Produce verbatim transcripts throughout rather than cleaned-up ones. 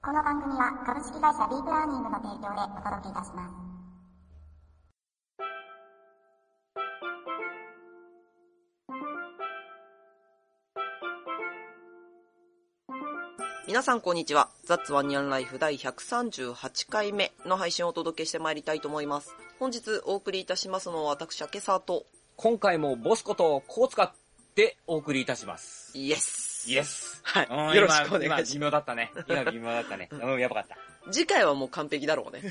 この番組は株式会社ディープラーニングの提供でお届けいたします。 皆さんこんにちは。ザッツワンニャンライフ第ひゃくさんじゅうはちかいめの配信をお届けしてまいりたいと思います。本日お送りいたしますのは私、明沢と、 今回もボスことコウツカでお送りいたします。 イエス。 イエス。 はい。 うん、 よろしくお願いします。 今、今微妙だったね。今微妙だったね。うん、やばかった。 次回はもう完璧だろうね。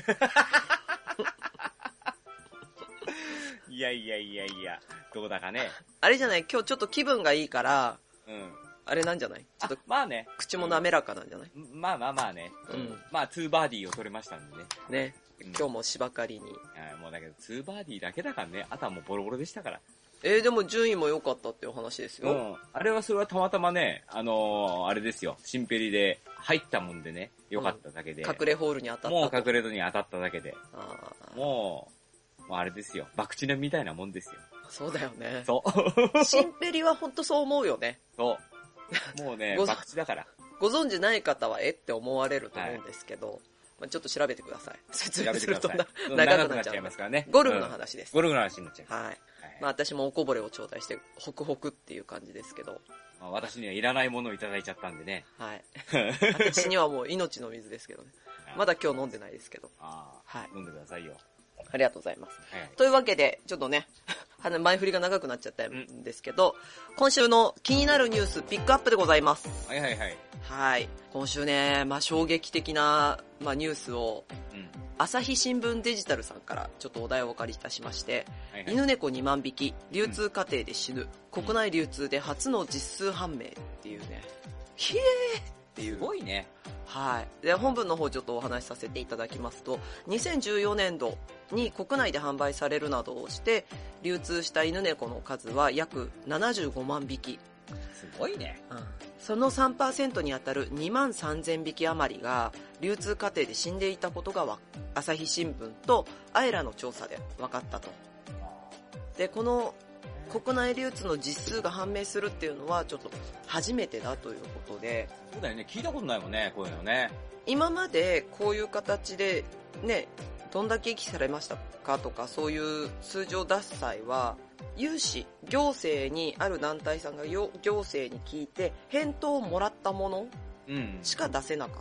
いやいやいやいや、どうだかね。 あれじゃない、今日ちょっと気分がいいから、 うん。 あれなんじゃない、ちょっとまあね。 口も滑らかなんじゃない、 うん、まあまあまあね。 うん。 まあ、ツーバーディーを取れましたんでね。 ね。今日も芝刈りに。 うん、もうだけど、ツーバーディーだけだからね。あとはもうボロボロでしたから。 えー、でも順位も良かったっていう話ですよ。 うん。あれはそれはたまたまね、あのー、あれですよ。シンペリで入ったもんでね、良かっただけで、 うん。隠れホールに当たった。 もう隠れ戸に当たっただけで。 あもう、もうあれですよ。博打みたいなもんですよ。 そうだよね。 そう。 シンペリはほんとそう思うよね。 そう。もうね、博打だから。 ご存知ない方はえって思われると思うんですけど、はい、まあ、ちょっと調べてください。説明するとな長くなっちゃいますからね。ゴルフの話です。 うん、ゴルフの話になっちゃいます。 はい。はい、まあ私もおこぼれを頂戴して、ホクホクっていう感じですけど。 まあ、私にはいらないものをいただいちゃったんでね。 はい。私にはもう命の水ですけどね。まだ今日飲んでないですけど。 ああ、はい。飲んでくださいよ。 ありがとうございます。はいはい、というわけで、ちょっとね、前振りが長くなっちゃったんですけど、うん、今週の気になるニュースピックアップでございます。 はいはいはい。 はい。今週ね、まあ衝撃的な、まあ、ニュースを、うん、朝日新聞デジタルさんからちょっとお題をお借りいたしまして、はいはい、犬猫にまんびき、流通過程で死ぬ、うん、国内流通で初の実数判明っていうね、ひえーっていう。 すごいね。 はい。で、本文の方ちょっとお話しさせていただきますと、にせんじゅうよねんどに国内で販売されるなどをして、流通した犬猫の数は約ななじゅうごまんびき。 すごいね。 うん。その さんパーセント にあたるにまんさんぜんびき余りが流通過程で死んでいたことが朝日新聞とアエラの調査で分かったと。で、この国内流通の実数が判明するっていうのはちょっと初めてだということで。 そうだよね。聞いたことないもんね、こういうのね。 今までこういう形でね、どんだけ遺棄されましたかとかそういう数字を出す際は、有志、行政にある団体さんが行政に聞いて返答をもらったものしか出せなかった。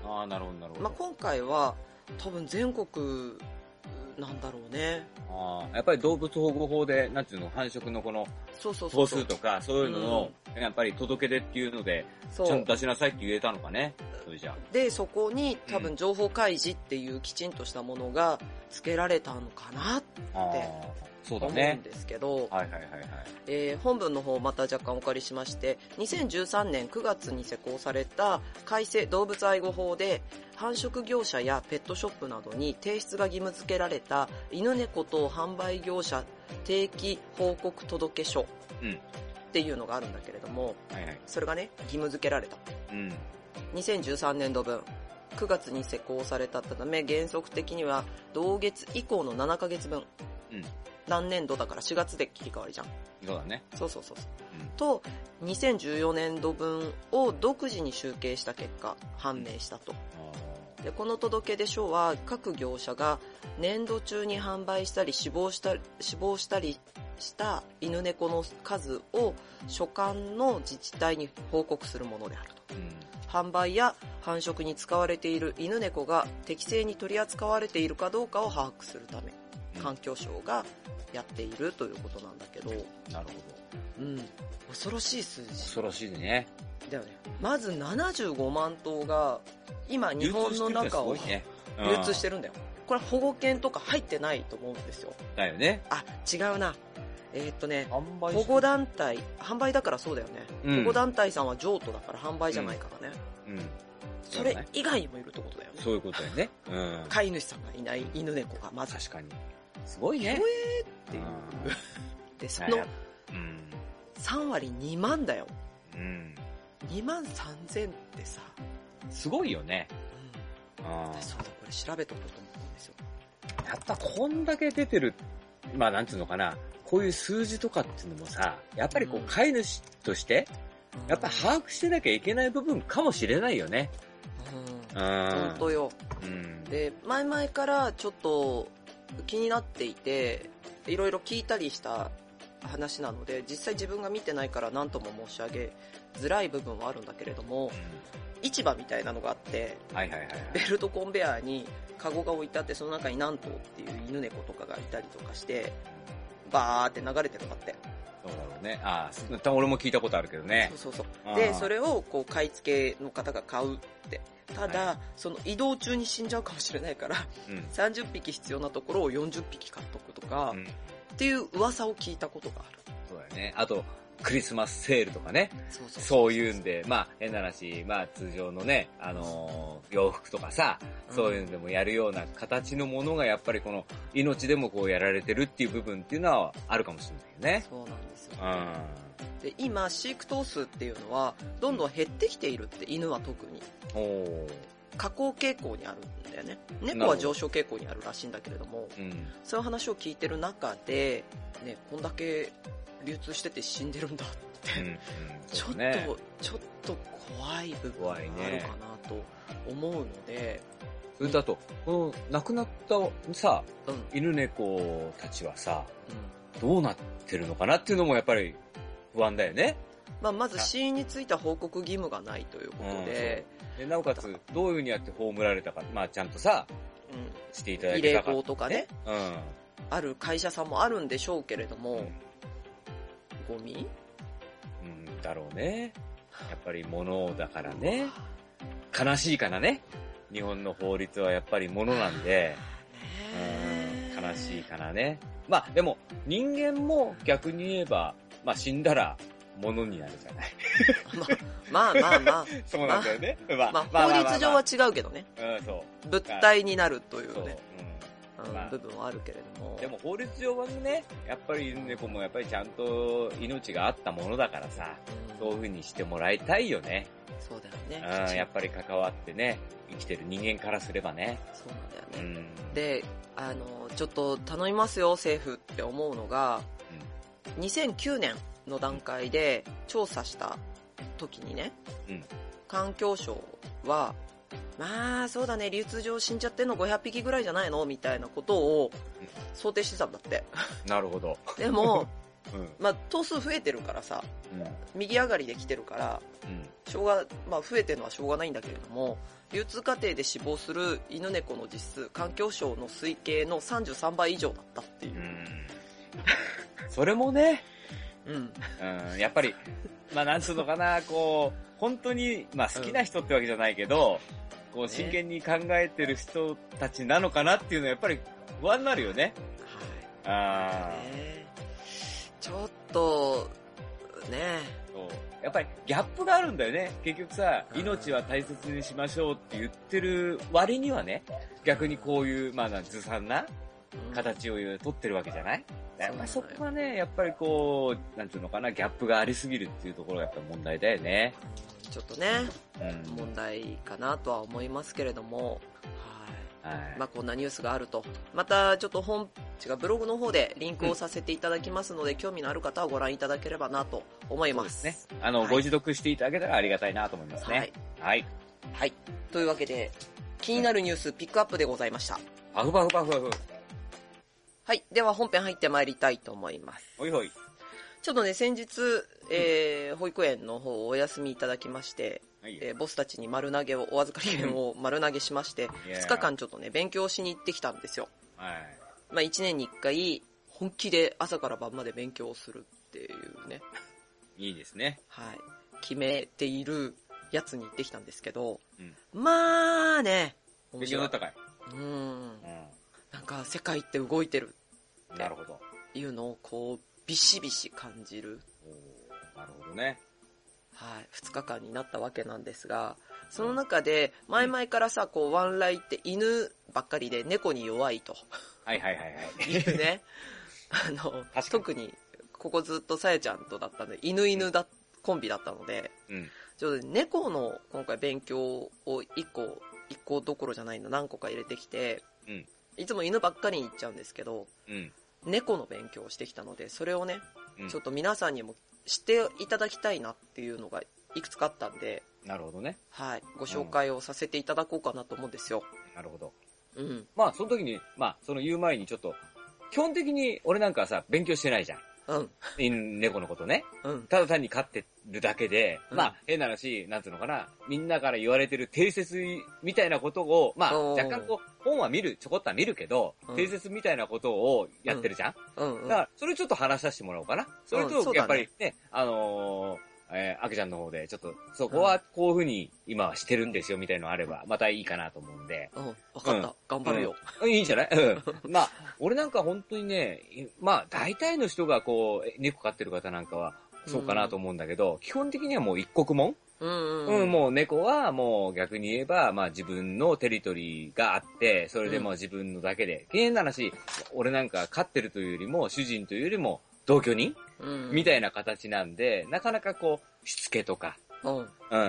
うん、ああ、なるほどなるほど。 まあ、今回は多分全国なんだろうね。 ああ、やっぱり動物保護法で、なんていうの、繁殖のこの、 そうそうそう。 頭数とか、そういうのの、うん、やっぱり届け出っていうので、ちゃんと出しなさいって言えたのかね。それじゃで、そこに多分情報開示っていうきちんとしたものが付けられたのかなって思うんですけど、 はいはいはいはい。 えー、本文の方また若干お借りしまして、にせんじゅうさんねんくがつに施行された改正動物愛護法で、繁殖業者やペットショップなどに提出が義務付けられた犬猫等販売業者定期報告届書っていうのがあるんだけれども、 うん、はいはい、 それがね、義務付けられた。うん、にせんじゅうさんねんどぶん、くがつに施行されたため、原則的には同月以降のななかげつぶん。うん、何年度だからしがつで切り替わりじゃん。 そうだね。 そうそうそうそう、うん、とにせんじゅうよねんどぶんを独自に集計した結果判明したと、うん、でこの届出書は各業者が年度中に販売したり死亡した死亡したりした犬猫の数を所管の自治体に報告するものであると、うん、販売や繁殖に使われている犬猫が適正に取り扱われているかどうかを把握するため、環境省がやっているということなんだけど。 なるほど。うん。恐ろしい数字。 恐ろしいね。 だよね。まずななじゅうごまんとうが今日本の中を流通してるんだよ。これ保護犬とか入ってないと思うんですよ。 だよね。 あ、違うな。えー、っとね、保護団体、販売だからそうだよね。うん、保護団体さんは譲渡だから販売じゃないからね。うん。うん、それ以外にもいるってことだよね。 そういうことだよね。うん。 飼い主さんがいない犬猫がまず。 確かに。すごいね。 ひょえーっていう。で、その、さんわりにまんだよ。うん。にまんさんぜんってさ。 すごいよね。 うん。あ、そうだ、これ調べとこうと思ったんですよ。 やっぱこんだけ出てる、まあなんていうのかな、こういう数字とかっていうのもさ、やっぱりこう飼い主として、やっぱ把握してなきゃいけない部分かもしれないよね。 本当よ。 うん。 で、前々からちょっと気になっていて、いろいろ聞いたりした話なので、実際自分が見てないから何とも申し上げづらい部分はあるんだけれども、市場みたいなのがあって、 はいはいはいはい、 ベルトコンベアにカゴが置いてあって、その中に何頭っていう犬猫とかがいたりとかして、バーって流れてるんだって。 そうだろうね。ああ、俺も聞いたことあるけどね。 そうそうそう。で、それをこう買い付けの方が買うって。ただ、はい、その移動中に死んじゃうかもしれないから、うん、さんじゅっぴき必要なところをよんじゅっぴき買っとくとか、うん、っていう噂を聞いたことがある。 そうだよね。あと、クリスマスセールとかね。そうそうそうそう。そういうんで、まあ、変な話、まあ、通常のね、あのー、洋服とかさ、そういうのでもやるような形のものが、やっぱりこの、命でもこうやられてるっていう部分っていうのはあるかもしれないよね。 そうなんですよ、ね。うん。で、今、飼育頭数っていうのは、どんどん減ってきているって、犬は特に。おー。下降傾向にあるんだよね。猫は上昇傾向にあるらしいんだけれども、うん、そういう話を聞いてる中で、ね、こんだけ流通してて死んでるんだって、うんうんちょっと、ね、ちょっと怖い部分があるかなと思うので、 それとあと、この亡くなったさ、うん、犬猫たちはさ、うん、どうなってるのかなっていうのもやっぱり不安だよね。 まあ、まず死因については報告義務がないということで、 うん、でなおかつどういう風にやって葬られたか、まあちゃんとさ、うん、していただけたか、 慰霊塔とかね、うん、ある会社さんもあるんでしょうけれども、うん、ゴミ？ うん、だろうね。やっぱり物だからね。悲しいからね。日本の法律はやっぱり物なんで、うん、悲しいからね。まあでも人間も逆に言えば、まあ死んだら物になるじゃない。 まあまあまあ。 そうなんだよね。 まあ、まあ、法律上は違うけどね。うん、そう。物体になるというね。うんまあ、部分はあるけれども。 でも法律上はね、やっぱり犬猫もやっぱりちゃんと命があったものだからさ、うん、そういう風にしてもらいたいよね。 そうだよね。 うん、やっぱり関わってね、生きてる人間からすればね。 そうなんだよね。うん、で、あの、ちょっと頼みますよ、政府って思うのが、うん、にせんきゅうねんの段階で調査した時にね、うん、環境省は、まあそうだね、流通上死んじゃってんのごひゃっぴきぐらいじゃないのみたいなことを想定してたんだって。 なるほど。 でも、うん、まあ頭数増えてるからさ、うん、右上がりで来てるから、うん、しょうが、まあ増えてるのはしょうがないんだけれども、流通過程で死亡する犬猫の実数、環境省の推計のさんじゅうさんばい以上だったっていう。うん、 それもね、 うん。 うん、やっぱり、まあなんつうのかな、こう、本当に、まあ好きな人ってわけじゃないけど、うん、こう真剣に考えてる人たちなのかなっていうのはやっぱり不安になるよね。 はい。ああ、ね。ちょっと、ね。 そう。やっぱりギャップがあるんだよね。結局さ、命は大切にしましょうって言ってる割にはね、逆にこういう、まあずさんな形を取ってるわけじゃない？やっぱりそこはね、やっぱりこう、なんていうのかな、ギャップがありすぎるっていうところがやっぱり問題だよね。 ちょっとね、うん、問題かなとは思いますけれども、はい。はい、まあこんなニュースがあると。またちょっと本、違う、ブログの方でリンクをさせていただきますので、うん、興味のある方はご覧いただければなと思います。 そうですね。あの、はい、ご自読していただけたらありがたいなと思いますね。はい。はい。 はい。というわけで、気になるニュースピックアップでございました。 パフパフパフパフ。 はい。では本編入ってまいりたいと思います。 ほいほい。 ちょっとね、先日、えー、保育園の方をお休みいただきまして、はい、えー、ボスたちに丸投げを、お預かり券を丸投げしまして、ふつかかんちょっとね、勉強しに行ってきたんですよ。はい。まあいちねんにいっかい、本気で朝から晩まで勉強をするっていうね。 いいですね。 はい。決めているやつに行ってきたんですけど、うん、まあね、 勉強になったかい。 うん。うんなんか世界って動いてるなるほどいうのをこうビシビシ感じる。 おなるほどね。 はい、ふつかかんになったわけなんですが、その中で前々からさ、こうワンライって犬ばっかりで猫に弱いと。 はいはいはいはい。 いうね。あの特にここずっとさやちゃんとだったんで犬犬だコンビだったので、うん、ちょっと猫の今回勉強をいっこいっこどころじゃないの何個か入れてきて。うんいつも犬ばっかりに行っちゃうんですけど、うん、猫の勉強をしてきたので、それをね、うん、ちょっと皆さんにも知っていただきたいなっていうのがいくつかあったんで、 なるほどね。 はい。ご紹介をさせていただこうかなと思うんですよ。 うん、なるほど。 うん。 まあ、その時に、まあ、その言う前にちょっと、基本的に俺なんかはさ、勉強してないじゃん。 うん。 犬、猫のことね。 うん。 ただ単に飼ってるだけで、 うん、 まあ、変な話、なんつうのかな、みんなから言われてる定説みたいなことを、まあ、若干こう、本は見る、ちょこっとは見るけど、うん、定説みたいなことをやってるじゃん。うん。うん、だから、それちょっと話させてもらおうかな。それと、やっぱりね、ねあのー、えー、あけちゃんの方で、ちょっと、そこはこういう風に今はしてるんですよ、みたいなのあれば、またいいかなと思うんで。 うん、わかった。うん、頑張るよ、 うん。いいんじゃないうん。まあ、俺なんか本当にね、まあ、大体の人がこう、猫飼ってる方なんかは、そうかなと思うんだけど、うん、基本的にはもう一国門うん、うんうん、もう猫はもう逆に言えば、まあ自分のテリトリーがあって、それでもう自分のだけで。変な話、俺なんか飼ってるというよりも、主人というよりも、同居人、うん、みたいな形なんで、なかなかこう、しつけとか、うん、うん、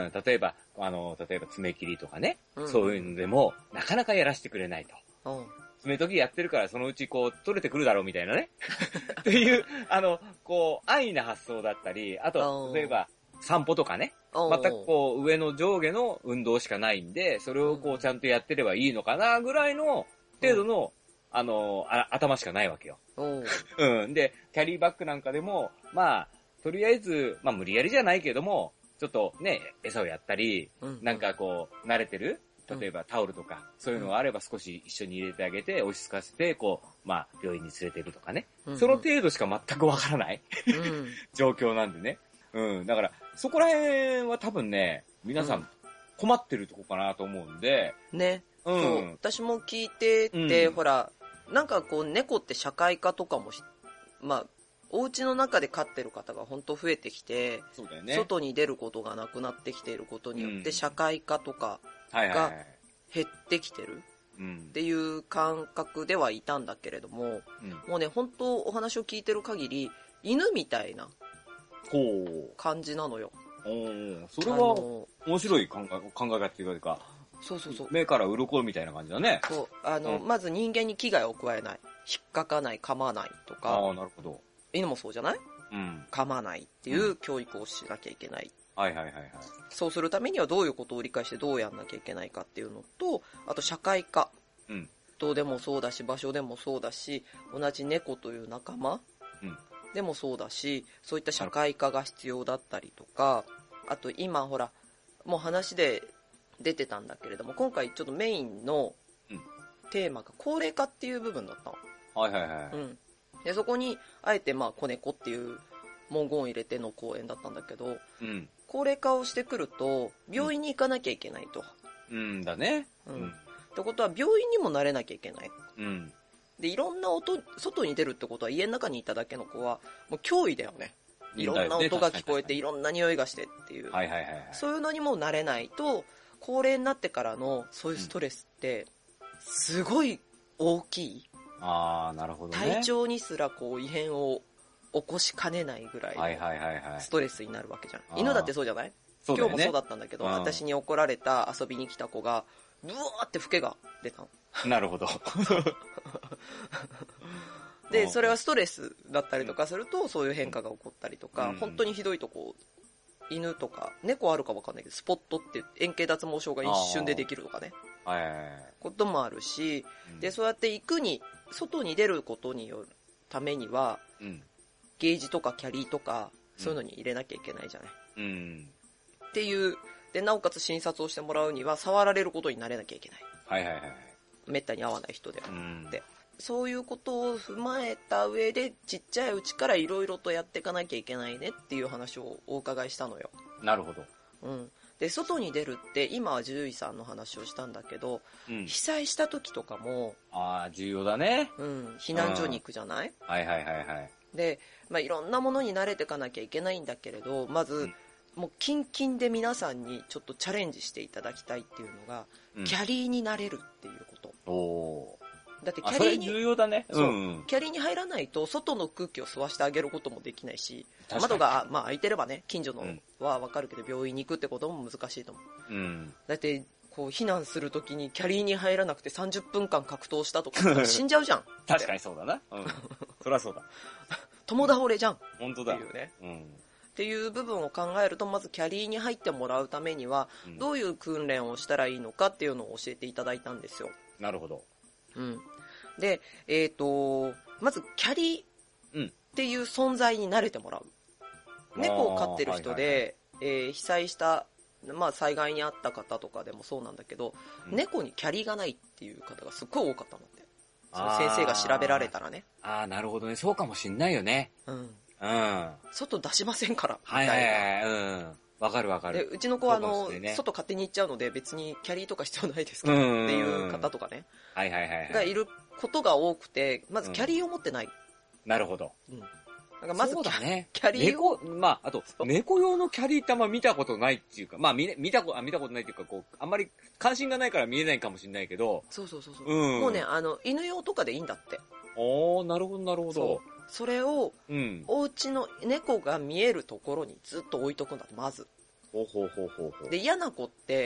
例えば、あの、例えば爪切りとかね、うん、そういうのでも、なかなかやらせてくれないと。うん、爪研ぎやってるから、そのうちこう、取れてくるだろうみたいなね。っていう、あの、こう、安易な発想だったり、あと、例えば、散歩とかね、全くこう、上の上下の運動しかないんで、それをこう、ちゃんとやってればいいのかな、ぐらいの程度の、あのあ、頭しかないわけよ。うん。で、キャリーバッグなんかでも、まあ、とりあえず、まあ無理やりじゃないけども、ちょっとね、餌をやったり、うん、なんかこう、慣れてる例えばタオルとか、そういうのがあれば少し一緒に入れてあげて、落ち着かせて、こう、まあ、病院に連れてるとかね。うんうん、その程度しか全くわからない、うん、状況なんでね。うん。だから、そこら辺は多分ね、皆さん困ってるとこかなと思うんで。 ね。うん。そう。私も聞いてて、うん、ほら、なんかこう猫って社会科とかもまあお家の中で飼ってる方が本当増えてきて、そうだよね、外に出ることがなくなってきていることによって社会科とかが減ってきてるっていう感覚ではいたんだけれども、うん、もうね本当お話を聞いてる限り犬みたいな感じなのよ。 おそれは面白い考え考え方っていうか。 そうそうそう。 目から鱗みたいな感じだね。 そう。あの、うん、まず人間に危害を加えない。引っかかない、噛まないとか。 ああ、なるほど。 犬もそうじゃない？うん。噛まないっていう教育をしなきゃいけない。 うん、はいはいはいはい。 そうするためにはどういうことを理解してどうやんなきゃいけないかっていうのと、あと社会化。うん。人でもそうだし、場所でもそうだし、同じ猫という仲間、うん、でもそうだし、そういった社会化が必要だったりとか、あと今ほら、もう話で、出てたんだけれども、今回ちょっとメインのテーマが高齢化っていう部分だったの。 はいはいはい。うん。 で、そこに、あえてまあ、子猫っていう文言を入れての講演だったんだけど、うん、高齢化をしてくると、病院に行かなきゃいけないと。 うん、うんだね。 うん。ってことは、病院にも慣れなきゃいけない。うん。で、いろんな音、外に出るってことは、家の中にいただけの子は、もう脅威だよね。いろんな音が聞こえて、いろんな匂いがしてっていう。はいはいはい、はい。そういうのにも慣れないと、高齢になってからのそういうストレスってすごい大きい、 うん、ああなるほどね。 体調にすらこう異変を起こしかねないぐらいのストレスになるわけじゃん、はいはいはいはい、犬だってそうじゃない？そうだよね、今日もそうだったんだけど、私に怒られた遊びに来た子がブワーってフケが出たの。 なるほどでそれはストレスだったりとかするとそういう変化が起こったりとか、うん、本当にひどいとこ犬とか猫あるか分かんないけどスポットって円形脱毛症が一瞬でできるとかね、はいはいはい、こともあるし、うん、でそうやって行くに外に出ることによるためには、うん、ゲージとかキャリーとかそういうのに入れなきゃいけないじゃない、うん、っていうでなおかつ診察をしてもらうには触られることになれなきゃいけない、はいはいはい、めったに会わない人であるので、うん、そういうことを踏まえた上でちっちゃいうちからいろいろとやっていかなきゃいけないねっていう話をお伺いしたのよ。 なるほど、 うん、で外に出るって今は獣医さんの話をしたんだけど、うん、被災した時とかもあ重要だね、 うん、避難所に行くじゃない、 はいはいはいはいで、まあ、いろんなものに慣れていかなきゃいけないんだけれどまず、うんもうキンキンで皆さんにちょっとチャレンジしていただきたいっていうのが、うん、キャリーになれるっていうこと。おだってキャリーに重要だね、 そう、うん、キャリーに入らないと外の空気を吸わせてあげることもできないし窓が、まあ、開いてればね近所のは分かるけど、うん、病院に行くってことも難しいと思う、うん、だってこう避難するときにキャリーに入らなくてさんじゅっぷんかん格闘したとか死んじゃうじゃん確かにそうだな、うん、そりゃそうだ友倒れじゃん本当だっていうね、うんっていう部分を考えると、まずキャリーに入ってもらうためには、うん、どういう訓練をしたらいいのかっていうのを教えていただいたんですよ。 なるほど。 うん。で、えっと、まずキャリーっていう存在に慣れてもらう。うん、猫を飼ってる人で、はいはいはい、えー、被災した、まあ災害にあった方とかでもそうなんだけど、うん、猫にキャリーがないっていう方がすっごい多かったので。その先生が調べられたらね。 ああ、なるほどね。そうかもしんないよね。 うん。 うん。 外出しませんから。 はいはいはい。うん。わかるわかる。 で、うちの子はあの、ね、外勝手に行っちゃうので別にキャリーとか必要ないですけどっていう方とかね。 はいはいはい、はい。 がいることが多くて、まずキャリーを持ってない。うん、 なるほど。 うん。なんかまずそうだね。 キャリーを。猫、まあ、あと、猫用のキャリーってあんま見たことないっていうか、まあ見、見たこと、見たことないっていうか、こう、あんまり関心がないから見えないかもしれないけど。 そうそうそうそう。 うん、 もうね、あの、犬用とかでいいんだって。 おー、なるほどなるほど。 そう。それを、 うん、 お家の猫が見えるところにずっと置いとくんだって、まず。 ほうほうほうほうほう。 で、嫌な子って、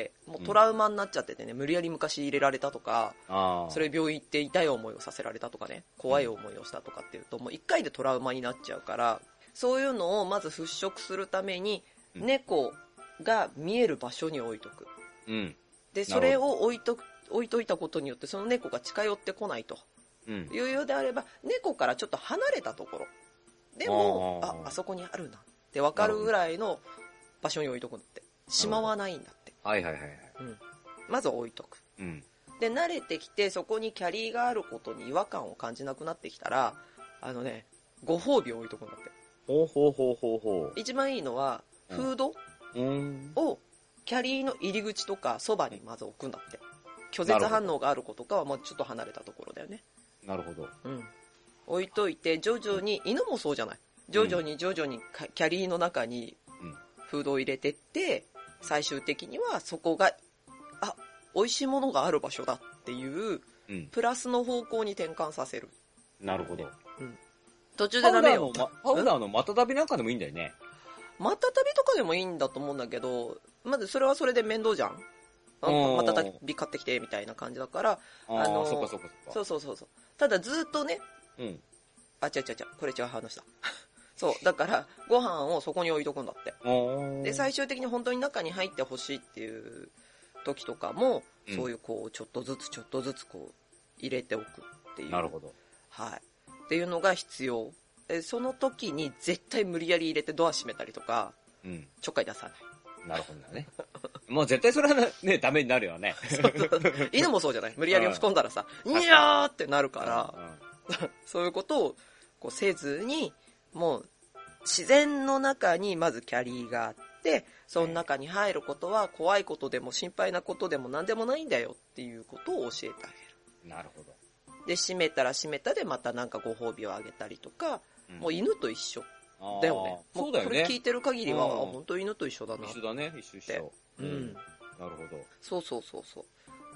もうトラウマになっちゃっててね、うん、無理やり昔入れられたとか、 あそれ病院行って痛い思いをさせられたとかね、怖い思いをしたとかっていうと、もう一回でトラウマになっちゃうから、そういうのをまず払拭するために、うん、猫が見える場所に置いとく。 うん。 で、それを置いとく、置いといたことによって、その猫が近寄ってこないと。うん、いうようであれば、猫からちょっと離れたところ。でも、あ、あそこにあるなって分かるぐらいの場所に置いとくんだって。しまわないんだって。 はいはいはい。 うん。まず置いとく。 うん。 で、慣れてきて、そこにキャリーがあることに違和感を感じなくなってきたら、あのね、ご褒美を置いとくんだって。 ほうほうほうほうほう。 一番いいのは、フードをキャリーの入り口とかそばにまず置くんだって。拒絶反応がある子とかはもうちょっと離れたところだよね。 なるほど。 うん。置いといて、徐々に、犬もそうじゃない。徐々に徐々にキャリーの中にフードを入れてって、最終的にはそこが、あ、美味しいものがある場所だっていう、うん、プラスの方向に転換させる。 なるほど。 うん。途中でダメよ。 パウダーのまた旅なんかでもいいんだよね。 また旅とかでもいいんだと思うんだけど、まずそれはそれで面倒じゃん。また旅買ってきてみたいな感じだから、 あのー、そっかそっかそっか。 そうそうそうそう。ただずっとね、 うん。 あ、違う違う違う、これ違う話だ。そう、だからご飯をそこに置いとくんだって。で、最終的に本当に中に入ってほしいっていう時とかも、うん、そういうこう、ちょっとずつちょっとずつこう、入れておくっていう。 なるほど。 はい。っていうのが必要。で、その時に絶対無理やり入れてドア閉めたりとか、うん、ちょっかい出さない。 なるほどね。もう絶対それはね、ダメになるよね。 そうそうそう。犬もそうじゃない。無理やり押し込んだらさ、にゃーってなるから、うんうん、そういうことをこうせずに、もう自然の中にまずキャリーがあって、その中に入ることは怖いことでも心配なことでも何でもないんだよっていうことを教えてあげる。なるほど。 で、閉めたら閉めたでまたなんかご褒美をあげたりとか、うん、もう犬と一緒。だよね。 そうだよね。 これ聞いてる限りは、うん、本当犬と一緒だな。 一緒だね、一緒一緒。 うん。 なるほど。 そうそうそうそう。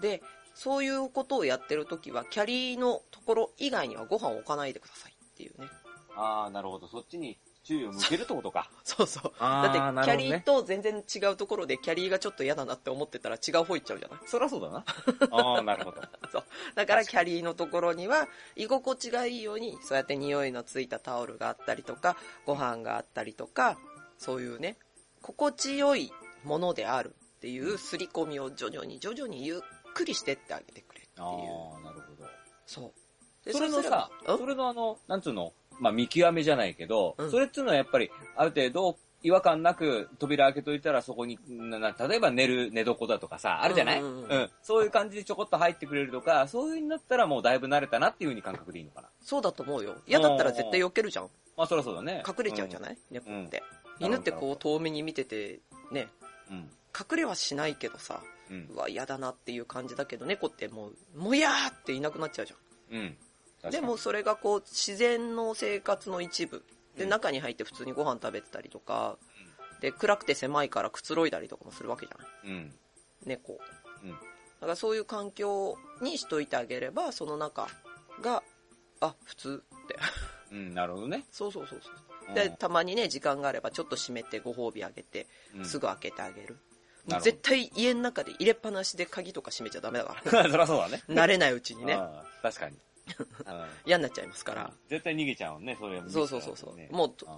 で、そういうことをやってるときは、キャリーのところ以外にはご飯を置かないでくださいっていうね。 ああ、なるほど。そっちに注意を向けるってことか。 そうそう。だって、キャリーと全然違うところで、キャリーがちょっと嫌だなって思ってたら違う方行っちゃうじゃない。 そりゃそうだな。ああ、なるほど。 そう。だからキャリーのところには、居心地がいいように、そうやって匂いのついたタオルがあったりとか、ご飯があったりとか、そういうね、心地よいものであるっていう刷り込みを徐々に徐々にゆっくりしてってあげてくれっていう。ああ、なるほど。 そう。 でそれのさ、それのあの、なんつうの、まあ見極めじゃないけど、うん、それっていうのはやっぱり、ある程度、違和感なく扉開けといたらそこに、な例えば寝る寝床だとかさ、あるじゃない、うんうんうんうん、そういう感じでちょこっと入ってくれるとか、そういう風になったらもうだいぶ慣れたなっていう風に感覚でいいのかな。 そうだと思うよ。嫌だったら絶対避けるじゃん。 あ、そりゃそうだね。 隠れちゃうじゃない、うん、猫って。うん、犬ってこう遠目に見てて、ね、うん、隠れはしないけどさ、うん、うわ、嫌だなっていう感じだけど、猫ってもう、もやーっていなくなっちゃうじゃん。うん。でもそれがこう、自然の生活の一部。で、中に入って普通にご飯食べてたりとか、うん、で、暗くて狭いからくつろいだりとかもするわけじゃない、うん、猫。うん。だからそういう環境にしといてあげれば、その中が、あ、普通って。 うん、なるほどね。 そうそうそうそう。で、たまにね、時間があればちょっと閉めてご褒美あげて、うん、すぐ開けてあげる。もう絶対家の中で入れっぱなしで鍵とか閉めちゃダメだから、 ね。そりゃそうだね。 慣れないうちにね。 確かに。 嫌になっちゃいますから。 絶対逃げちゃうね、それは、ね。 そうそうそうそう。もう、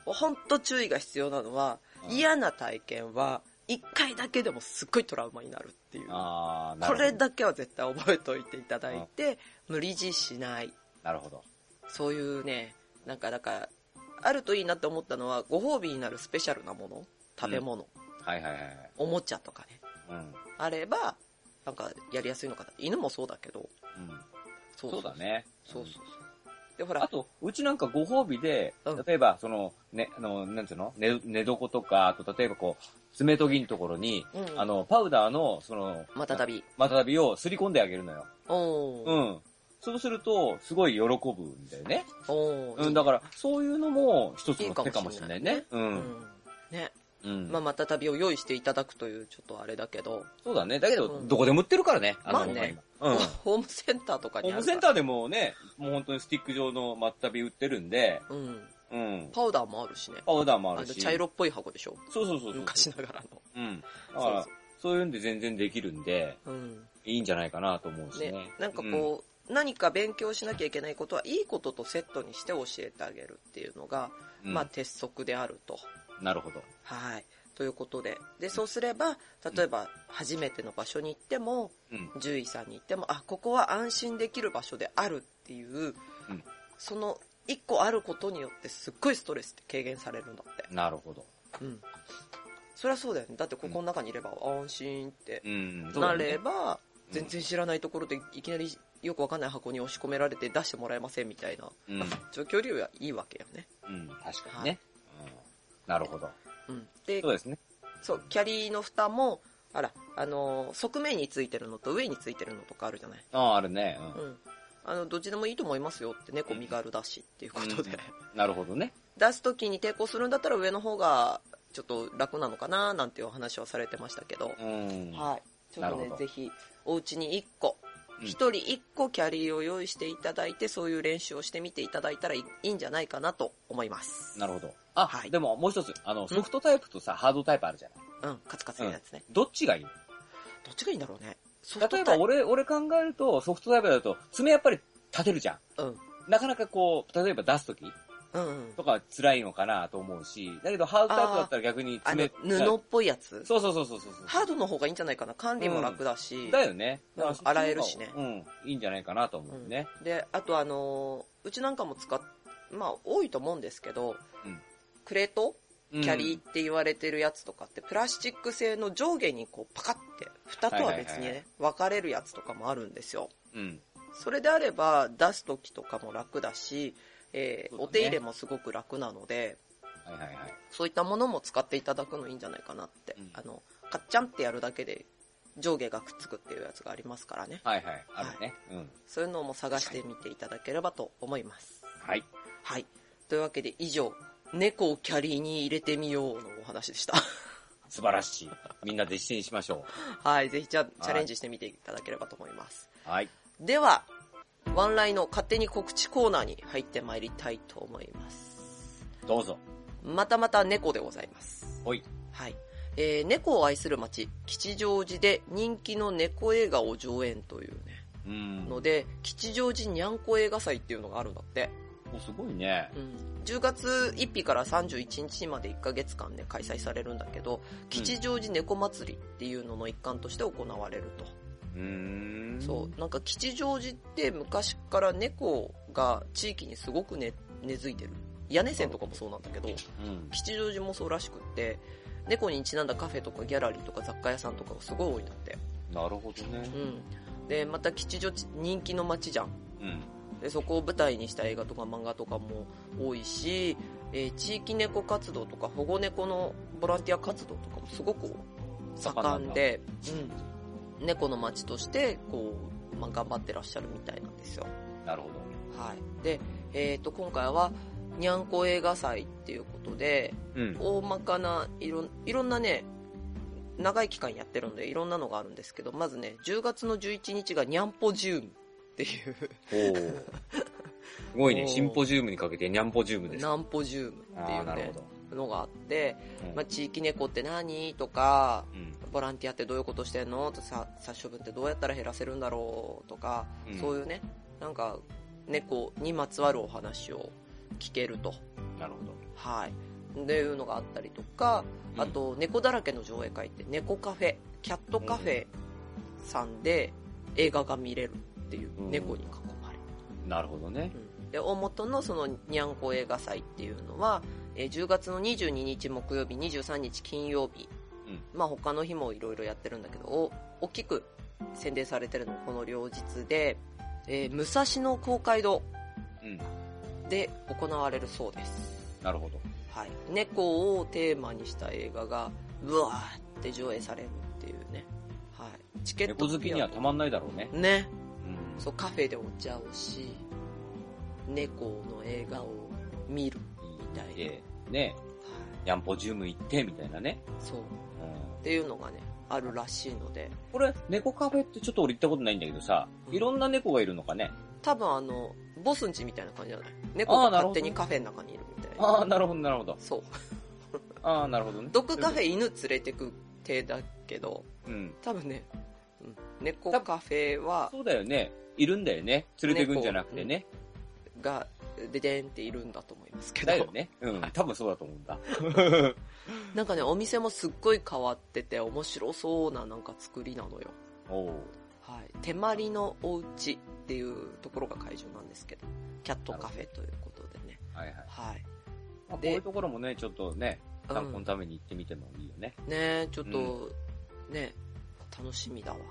ほんと注意が必要なのは、うん、嫌な体験は一回だけでもすっごいトラウマになるっていう。 あ、 これだけは絶対覚えておいていただいて、無理強いしない。 なるほど。 そういうね、なんかだからあるといいなって思ったのは、ご褒美になるスペシャルなもの、食べ物、 うん、はいはいはい、 おもちゃとかね、 うん、 あればなんかやりやすいのかな。犬もそうだけど、 うん、 そうそうそうだね。 そうそうそう。でほら、 あとうちなんかご褒美で、 うん、 例えばそのね、あのなんつうの、寝寝床とか、あと例えばこう爪研ぎのところに、うん、あのパウダーのそのまたたびまたたびをすり込んであげるのよ。 おー、 うん。そうするとすごい喜ぶんだよね。 おー、 うん、だからそういうのも一つの手かもしれないね。いいね、うん、 うん、ね。うん、まあ、またたびを用意していただくというちょっとあれだけど。 そうだね。だけど、うん、どこでも売ってるからね。 あのまあね、うん、ホームセンターとかにあるから。 ホームセンターでもね、もう本当にスティック状のまたたび売ってるんで、 うん。 うん。 パウダーもあるしね。 パウダーもあるし。 茶色っぽい箱でしょ。 そうそうそうそう。 昔ながらの。 うん。だから、そうそう、そういうんで全然できるんで、うん、いいんじゃないかなと思うしね。ね、 なんかこう、うん、何か勉強しなきゃいけないことはいいこととセットにして教えてあげるっていうのが、うん、まあ鉄則であると。 なるほど。 はい。ということで。で、そうすれば、例えば初めての場所に行っても、うん、獣医さんに行っても、あ、ここは安心できる場所であるっていう、うん、その一個あることによってすっごいストレスって軽減されるんだって。 なるほど。 うん。そりゃそうだよね。だってここの中にいれば安心ってなれば、全然知らないところでいきなりよくわかんない箱に押し込められて出してもらえませんみたいな、うん、状況よりはいいわけよね。 うん、確かにね。はい、うん、なるほど。 うん、で、 そうですね。 そう、キャリーの蓋も、あら、あのー、側面についてるのと上についてるのとかあるじゃない。 ああ、あるね。 うん。うん、あの、どっちでもいいと思いますよって、猫身軽だしっていうことで、 うん。なるほどね。 出すときに抵抗するんだったら上の方がちょっと楽なのかななんていうお話はされてましたけど、うん、はい。ちょっとね、ぜひ、お家にいっこ、ひとりいっこキャリーを用意していただいて、そういう練習をしてみていただいたらいいんじゃないかなと思います。 なるほど。あ、はい、でももう一つ、あの、ソフトタイプとさ、うん、ハードタイプあるじゃない。 うん、カツカツのやつね、 うん。どっちがいいの？ どっちがいいんだろうね。 例えば俺、俺考えると、ソフトタイプだと、爪やっぱり立てるじゃん。うん。なかなかこう、例えば出すとき、うんうん、とか辛いのかなと思うし、だけどハードタイプだったら逆に爪、 布っぽいやつ。 そうそうそうそうそう。 ハードの方がいいんじゃないかな。管理も楽だし。 うん、だよね。 だから洗えるしね。 うん。いいんじゃないかなと思うね。 うん、で、あとあのー、うちなんかも使っ、まあ多いと思うんですけど、うん、クレートキャリーって言われてるやつとかって、プラスチック製の上下にこうパカって、蓋とは別にね、分かれるやつとかもあるんですよ。うん。それであれば出す時とかも楽だし、えーね、お手入れもすごく楽なので、はいはいはい、そういったものも使っていただくのいいんじゃないかなって、うん、あのカッチャンってやるだけで上下がくっつくっていうやつがありますからね。 はいはい、あるね、はい、うん。 そういうのも探してみていただければと思います。 はい。 はい。というわけで以上、猫をキャリーに入れてみようのお話でした。 素晴らしい。みんなで実践しましょう。はい。ぜひじゃあチャレンジしてみていただければと思います。 はい。 では、ワンライの勝手に告知コーナーに入ってまいりたいと思います。 どうぞ。 またまた猫でございます。 はい。 はい。えー、猫を愛する街、吉祥寺で人気の猫映画を上演というね。うん。ので、吉祥寺にゃんこ映画祭っていうのがあるんだって。 お、すごいね。 うん。じゅうがつついたちからさんじゅういちにちまでいっかげつかんで開催されるんだけど、吉祥寺猫祭りっていうのの一環として行われると。うーん、そうなんか吉祥寺って昔から猫が地域にすごく、ね、根付いてる。屋根線とかもそうなんだけど、うん、吉祥寺もそうらしくって、猫にちなんだカフェとかギャラリーとか雑貨屋さんとかがすごい多いんだって。 なるほどね。 うん。でまた吉祥寺人気の街じゃん。うん。でそこを舞台にした映画とか漫画とかも多いし、えー、地域猫活動とか保護猫のボランティア活動とかもすごく盛んで、うん。猫の街としてこう、まあ、頑張ってらっしゃるみたいなんですよ。 なるほど。はい。で、えっと今回はにゃんこ映画祭っていうことで、うん、大まかないろいろんなね長い期間やってるんでいろんなのがあるんですけど、まずねじゅうがつのじゅういちにちがにゃんぽジウムっていうおすごいね、シンポジウムにかけてにゃんぽジウムです。 にゃんぽジウムっていうねのがあって、うんまあ、地域猫って何とか、うん、ボランティアってどういうことしてんのとさ殺処分ってどうやったら減らせるんだろうとか、うん、そういうねなんか猫にまつわるお話を聞けると。 なるほど。 はい。 っていうのがあったりとか、 うん、 あと猫だらけの上映会って猫カフェ、キャットカフェさんで映画が見れるっていう、猫に囲まれる、 うん、なるほどね、 うん、で大元のそのにゃんこ映画祭っていうのは、えー、じゅうがつのにじゅうににち木曜日、にじゅうさんにち金曜日、うん、まあ他の日もいろいろやってるんだけど、お大きく宣伝されてるのはこの両日で、えー、武蔵野公会堂で行われるそうです。 うん、なるほど。 はい。猫をテーマにした映画がブワーって上映されるっていうね。はい。チケット猫好きにはたまんないだろうね。 ね。 うん、 そう、カフェでお茶をし、猫の映画を見るみたいな。 いいね。はい。ニャンポジウム行ってみたいなね。 そう。うん、っていうのがね、あるらしいので。 これ、猫カフェってちょっと俺行ったことないんだけどさ、うん、いろんな猫がいるのかね。 多分あの、ボスんちみたいな感じじゃない？猫が勝手にカフェの中にいるみたいな。 ああ、なるほど、なるほど。 そう。 ああ、なるほどね。 ドッグカフェ犬連れてく手だけど、うん、多分ね、うん、猫カフェは、 そうだよね。いるんだよね。連れてくんじゃなくてね。 が、ででんっているんだと思いますけど。 だよね。うん。多分そうだと思うんだ。 なんかね、お店もすっごい変わってて、面白そうななんか作りなのよ。 おー。 はい。手まりのお家っていうところが会場なんですけど、キャットカフェということでね。 はいはい。 はい。 まあ、こういうところもね、ちょっとね、参考のために行ってみてもいいよね。 うん、ねちょっと、うん、ね楽しみだわ。うん、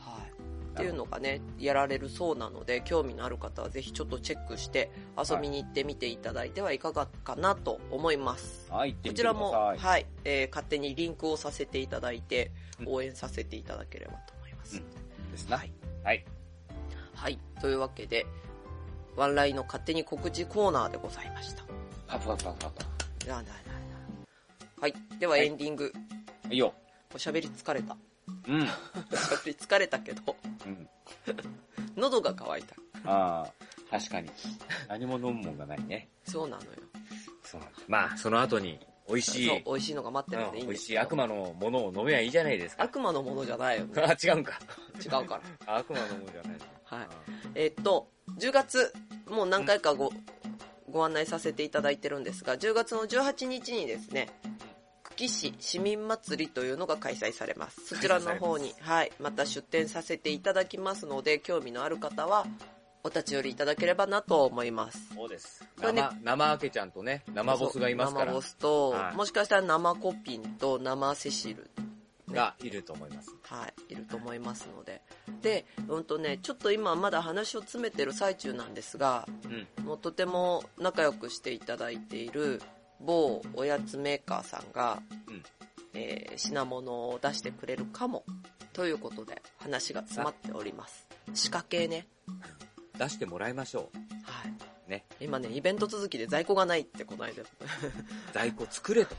はい。っていうのがね、やられるそうなので、興味のある方はぜひちょっとチェックして遊びに行ってみていただいてはいかがかなと思います。 はい、行ってみてください。 こちらも、はい、えー、勝手にリンクをさせていただいて、応援させていただければと思います。 うん、ですね。はい。はい。 はい。というわけで、ワンラインの勝手に告知コーナーでございました。 パパパパパ。 はい。ではエンディング。 はい、いいよ。 おしゃべり疲れた。 うん。 おしゃべり疲れたけど、うん、喉が渇いた。 ああ、確かに。何も飲むもんがないね。 そうなのよ。 そうなんだ。まあ、その後に、美味しい。 そう、美味しいのが待ってるのでいいんですよ。 美味しい悪魔のものを飲めばいいじゃないですか。 悪魔のものじゃないよね。 あ、違うんか。 違うから。 悪魔のものじゃない。 はい。えー、っと、じゅうがつ、もう何回かご、うん、ご案内させていただいてるんですが、じゅうがつのじゅうはちにちにですね、久喜市市民祭りというのが開催されます。そちらの方に、はい、また出展させていただきますので、興味のある方は、お立ち寄りいただければなと思います。 そうです。生、ね、生あけちゃんとね、生ボスがいますから。 生ボスと、はい、もしかしたら生コピンと生セシル、 ね、がいると思います。 はい、いると思いますので。で、うんとね、ちょっと今まだ話を詰めてる最中なんですが、うん、もうとても仲良くしていただいている某おやつメーカーさんが、うんえー、品物を出してくれるかもということで話が詰まっております。仕掛けね。 出してもらいましょう。 はい。 ね。 今ね、イベント続きで在庫がないってこの間。 在庫作れと。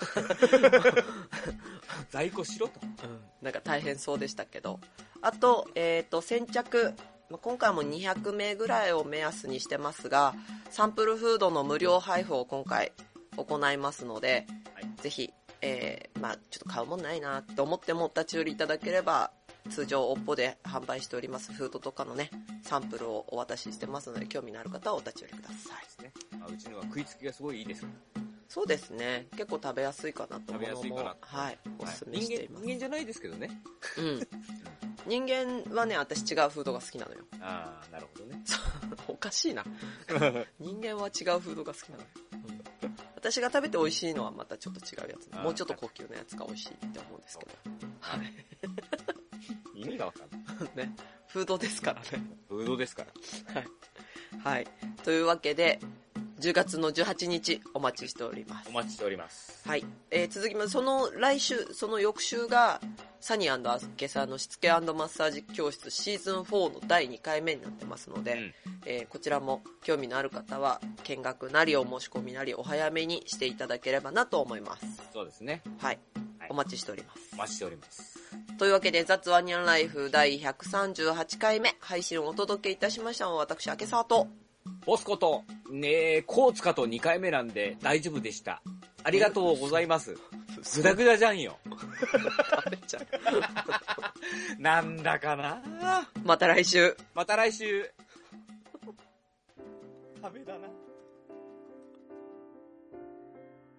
在庫しろと。 うん。なんか大変そうでしたけど。あと、えっと、先着、今回もにひゃくめいぐらいを目安にしてますが、サンプルフードの無料配布を今回行いますので、はい、ぜひ、えー、まあちょっと買うもんないなと思ってもお立ち寄りいただければ、通常オッポで販売しておりますフードとかのね、サンプルをお渡ししてますので、興味のある方はお立ち寄りください。ですね。 あ、うちのは食いつきがすごいいいですから。 そうですね。結構食べやすいかなと思うのも、 食べやすいかな。 はい、おすすめしています。 人間、人間じゃないですけどね。 うん。人間はね、私違うフードが好きなのよ。 ああ、なるほどね。 おかしいな。人間は違うフードが好きなのよ。うん、私が食べて美味しいのはまたちょっと違うやつ。もうちょっと高級なやつが美味しいって思うんですけど。はい。 意味がわかんない。 ね。フードですからね。 フードですから。 はい。はい。というわけで、じゅうがつのじゅうはちにちお待ちしております。 お待ちしております。 はい。えー、続きま、その来週、その翌週が、サニー&アスケさんのしつけ&マッサージ教室シーズンフォーのだいにかいめになってますので、うんえー、こちらも興味のある方は見学なりお申し込みなりお早めにしていただければなと思います。 そうですね。 はい。はい、お待ちしております。 お待ちしております。 というわけで、雑話ニャンライフだいひゃくさんじゅうはちかいめ配信をお届けいたしましたのは私、明沢と、 ボスこと、ねえ、コーツカとにかいめなんで大丈夫でした。ありがとうございます。ぐだぐだじゃんよ。 食べちゃう。なんだかな。 また来週。 また来週。ダメだな。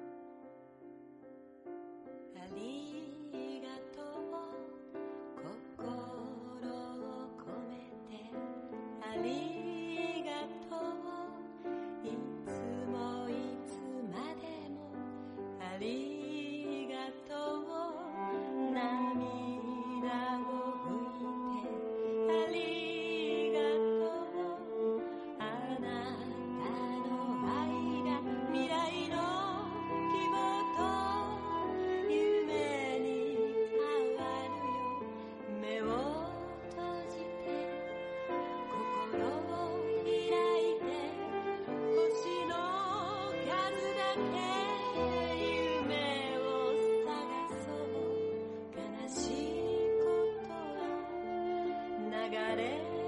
れ